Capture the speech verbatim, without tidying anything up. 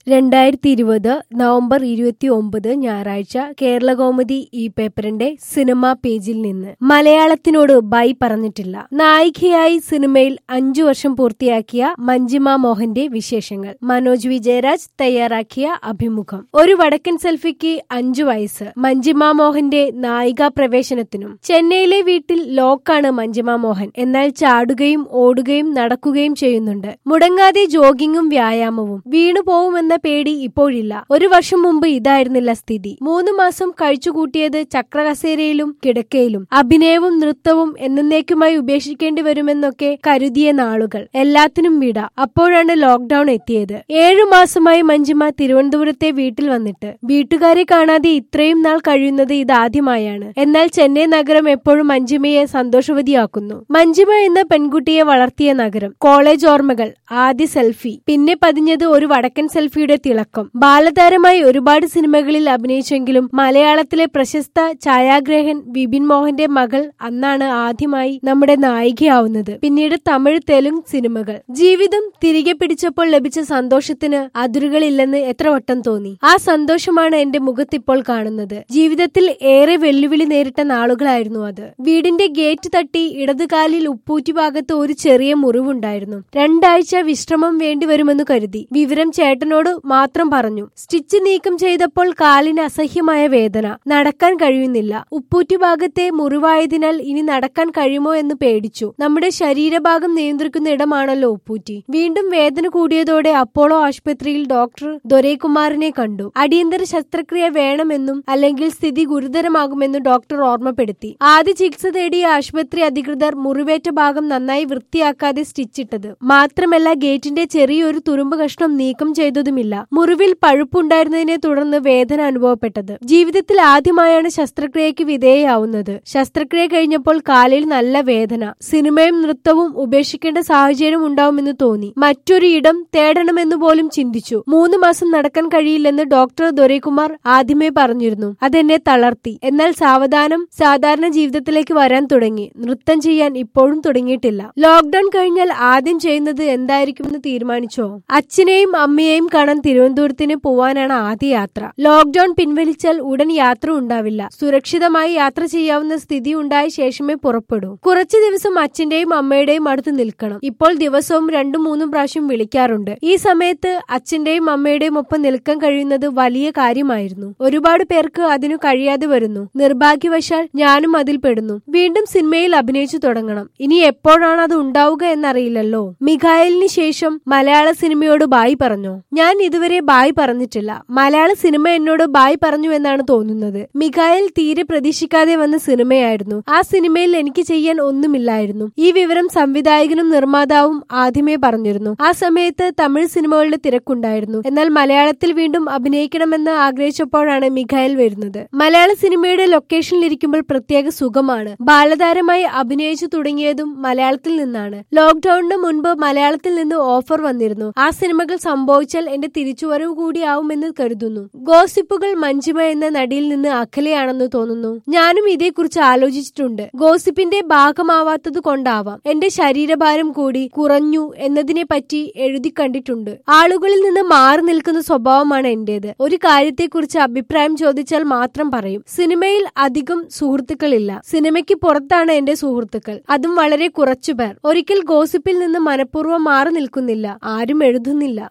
രണ്ടായിരത്തി ഇരുപത് നവംബർ ഇരുപത്തി ഒമ്പത് ഞായറാഴ്ച കേരളകൗമുദി ഈ പേപ്പറിന്റെ സിനിമാ പേജിൽ നിന്ന് മലയാളത്തിനോട് ബൈ പറഞ്ഞിട്ടില്ല. നായികയായി സിനിമയിൽ അഞ്ചു വർഷം പൂർത്തിയാക്കിയ മഞ്ജിമ മോഹന്റെ വിശേഷങ്ങൾ. മനോജ് വിജയരാജ് തയ്യാറാക്കിയ അഭിമുഖം. ഒരു വടക്കൻ സെൽഫിക്ക് അഞ്ചു വയസ്സ്. മഞ്ജിമ മോഹന്റെ നായികാ പ്രവേശനത്തിനും. ചെന്നൈയിലെ വീട്ടിൽ ലോക്കാണ് മഞ്ജിമ മോഹൻ. എന്നാൽ ചാടുകയും ഓടുകയും നടക്കുകയും ചെയ്യുന്നുണ്ട്. മുടങ്ങാതെ ജോഗിങ്ങും വ്യായാമവും. വീണുപോവുമെന്ന പേടി ഇപ്പോഴില്ല. ഒരു വർഷം മുമ്പ് ഇതായിരുന്നില്ല സ്ഥിതി. മൂന്ന് മാസം കഴിച്ചുകൂട്ടിയത് ചക്രകസേരയിലും കിടക്കയിലും. അഭിനയവും നൃത്തവും എന്നേക്കുമായി ഉപേക്ഷിക്കേണ്ടി വരുമെന്നൊക്കെ കരുതിയ നാളുകൾ. എല്ലാത്തിനും വിട. അപ്പോഴാണ് ലോക്ക്ഡൌൺ എത്തിയത്. ഏഴു മാസമായി മഞ്ജിമ തിരുവനന്തപുരത്തെ വീട്ടിൽ വന്നിട്ട്. വീട്ടുകാരെ കാണാതെ ഇത്രയും നാൾ കഴിയുന്നത് ഇതാദ്യമായാണ്. എന്നാൽ ചെന്നൈ നഗരം എപ്പോഴും മഞ്ജിമയെ സന്തോഷവതിയാക്കുന്നു. മഞ്ജിമ എന്ന പെൺകുട്ടിയെ വളർത്തിയ നഗരം. കോളേജ് ഓർമ്മകൾ. ആദ്യ സെൽഫി. പിന്നെ പതിഞ്ഞത് ഒരു വടക്കൻ സെൽഫിയുടെ തിളക്കം. ബാലതാരമായി ഒരുപാട് സിനിമകളിൽ അഭിനയിച്ചെങ്കിലും മലയാളത്തിലെ പ്രശസ്ത ഛായാഗ്രഹൻ വിപിൻ മോഹന്റെ മകൾ അന്നാണ് ആദ്യമായി നമ്മുടെ നായികയാവുന്നത്. പിന്നീട് തമിഴ് തെലുങ്ക് സിനിമകൾ. ജീവിതം തിരികെ പിടിച്ചപ്പോൾ ലഭിച്ച സന്തോഷത്തിന് അതിരുകളില്ലെന്ന് എത്ര വട്ടം തോന്നി. ആ സന്തോഷമാണ് എന്റെ മുഖത്തിപ്പോൾ കാണുന്നത്. ജീവിതത്തിൽ ഏറെ വെല്ലുവിളി നേരിട്ട നാളുകളായിരുന്നു അത്. വീടിന്റെ ഗേറ്റ് തട്ടി ഇടതുകാലിൽ ഉപ്പൂറ്റി ഭാഗത്ത് ഒരു ചെറിയ മുറിവുണ്ടായിരുന്നു. രണ്ടാഴ്ച വിശ്രമം വേണ്ടിവരുമെന്ന് കരുതി. വിവരം ചേട്ടനോട് മാത്രം പറഞ്ഞു. സ്റ്റിച്ച് നീക്കം ചെയ്തപ്പോൾ കാലിന് അസഹ്യമായ വേദന. നടക്കാൻ കഴിയുന്നില്ല. ഉപ്പൂറ്റി ഭാഗത്തെ മുറിവായതിനാൽ ഇനി നടക്കാൻ കഴിയുമോ എന്ന് പേടിച്ചു. നമ്മുടെ ശരീരഭാഗം നിയന്ത്രിക്കുന്ന ഇടമാണല്ലോ ഉപ്പൂറ്റി. വീണ്ടും വേദന കൂടിയതോടെ അപ്പോളോ ആശുപത്രിയിൽ ഡോക്ടർ ദൊരൈകുമാറിനെ കണ്ടു. അടിയന്തര ശസ്ത്രക്രിയ വേണമെന്നും അല്ലെങ്കിൽ സ്ഥിതി ഗുരുതരമാകുമെന്നും ഡോക്ടർ ഓർമ്മപ്പെടുത്തി. ആദ്യ ചികിത്സ തേടിയ ആശുപത്രി അധികൃതർ മുറിവേറ്റ ഭാഗം നന്നായി വൃത്തിയാക്കാതെ സ്റ്റിച്ചിട്ടത്. മാത്രമല്ല ഗേറ്റിന്റെ ചെറിയൊരു തുരുമ്പ് കഷ്ണം നീക്കം ചെയ്തതുമില്ല. മുറിവിൽ പഴുപ്പുണ്ടായിരുന്നതിനെ തുടർന്ന് വേദന അനുഭവപ്പെട്ടത്. ജീവിതത്തിൽ ആദ്യമായാണ് ശസ്ത്രക്രിയക്ക് വിധേയയാവുന്നത്. ശസ്ത്രക്രിയ കഴിഞ്ഞപ്പോൾ കാലിൽ നല്ല വേദന. സിനിമയും നൃത്തവും ഉപേക്ഷിക്കേണ്ട സാഹചര്യം ഉണ്ടാവുമെന്ന് തോന്നി. മറ്റൊരു ഇടം തേടണമെന്ന് പോലും ചിന്തിച്ചു. മൂന്ന് മാസം നടക്കാൻ കഴിയില്ലെന്ന് ഡോക്ടർ ദൊരൈകുമാർ ആദ്യമേ പറഞ്ഞിരുന്നു. അതെന്നെ തളർത്തി. എന്നാൽ സാവധാനം സാധാരണ ജീവിതത്തിലേക്ക് വരാൻ തുടങ്ങി. നൃത്തം ചെയ്യാൻ ഇപ്പോഴും തുടങ്ങിയിട്ടില്ല. ലോക്ക്ഡൌൺ കഴിഞ്ഞാൽ ആദ്യം ചെയ്യുന്നത് എന്തായിരിക്കുമെന്ന് തീരുമാനിച്ചോ? അച്ഛനെയും അമ്മയെയും കാണാൻ തിരുവനന്തപുരത്തിന് പോവാനാണ് ആദ്യ യാത്ര. ലോക്ക്ഡൌൺ പിൻവലിച്ചാൽ ഉടൻ യാത്ര ഉണ്ടാവില്ല. സുരക്ഷിതമായി യാത്ര ചെയ്യാവുന്ന സ്ഥിതി ഉണ്ടായ ശേഷമേ പുറപ്പെടൂ. കുറച്ചു ദിവസം അച്ഛന്റെയും അമ്മയുടെയും അടുത്ത് നിൽക്കണം. ഇപ്പോൾ ദിവസവും രണ്ടും മൂന്നും പ്രാവശ്യം വിളിക്കാറുണ്ട്. ഈ സമയത്ത് അച്ഛന്റെയും അമ്മയുടെയും ഒപ്പം നിൽക്കാൻ കഴിയുന്നത് വലിയ കാര്യമായിരുന്നു. ഒരുപാട് പേർക്ക് അതിനു കഴിയാതെ വരുന്നു. നിർഭാഗ്യവശാൽ ഞാനും അതിൽ പെടുന്നു. വീണ്ടും സിനിമയിൽ അഭിനയിച്ചു തുടങ്ങണം. ഇനി എപ്പോഴാണ് അത് ഉണ്ടാവുക എന്നറിയില്ലല്ലോ. മിഖായലിന് ശേഷം മലയാള സിനിമയോട് ബായ് പറഞ്ഞോ? ഞാൻ ഇതുവരെ ബായ് പറഞ്ഞിട്ടില്ല. മലയാള സിനിമ എന്നോട് ബായ് പറഞ്ഞു എന്നാണ് തോന്നുന്നത്. മിഖായൽ തീരെ പ്രതീക്ഷിക്കാതെ വന്ന സിനിമയായിരുന്നു. ആ സിനിമയിൽ എനിക്ക് ചെയ്യാൻ ഒന്നുമില്ലായിരുന്നു. ഈ വിവരം സംവിധായകനും നിർമ്മാതാവും ആദ്യമേ പറഞ്ഞിരുന്നു. ആ സമയത്ത് തമിഴ് സിനിമകളുടെ തിരക്കുണ്ടായിരുന്നു. എന്നാൽ മലയാളത്തിൽ വീണ്ടും അഭിനയിക്കണമെന്ന് ആഗ്രഹിച്ചപ്പോഴാണ് മിഖായൽ വരുന്നത്. മലയാള സിനിമയുടെ ലൊക്കേഷനിൽ ഇരിക്കുമ്പോൾ പ്രത്യേക സുഖമാണ്. ബാലതാരമായി അഭിനയിച്ചു തുടങ്ങിയതും മലയാളത്തിൽ നിന്നാണ്. ലോക്ക്ഡൌണിന് മുൻപ് മലയാളത്തിൽ നിന്ന് ഓഫർ വന്നിരുന്നു. ആ സിനിമകൾ സംഭവിച്ചാൽ എന്റെ തിരിച്ചുവരവ് കൂടിയാവുമെന്ന് കരുതുന്നു. ഗോസിപ്പുകൾ മഞ്ജിമ എന്ന നടിയിൽ നിന്ന് അകലെയാണെന്ന് തോന്നുന്നു. ഞാനും ഇതേക്കുറിച്ച് ആലോചിച്ചിട്ടുണ്ട്. ഗോസിപ്പിന്റെ ഭാഗമാവാത്തത് കൊണ്ടാവാം എന്റെ ശരീരഭാരം കൂടി കുറഞ്ഞു എന്നതിനെ പറ്റി എഴുതി കണ്ടിട്ടുണ്ട്. ആളുകളിൽ നിന്ന് മാറി നിൽക്കുന്ന സ്വഭാവമാണ് എന്റേത്. ഒരു കാര്യത്തെക്കുറിച്ച് അഭിപ്രായം ചോദിച്ചാൽ മാത്രം പറയും. സിനിമയിൽ അധികം സുഹൃത്തുക്കളില്ല. സിനിമയ്ക്ക് പുറത്താണ് എന്റെ സുഹൃത്തുക്കൾ. അതും വളരെ കുറച്ചുപേർ. ഒരിക്കൽ ഗോസിപ്പിൽ നിന്ന് മനഃപൂർവ്വം മാറി നിൽക്കുന്നില്ല. ആരും എഴുതുന്നില്ല.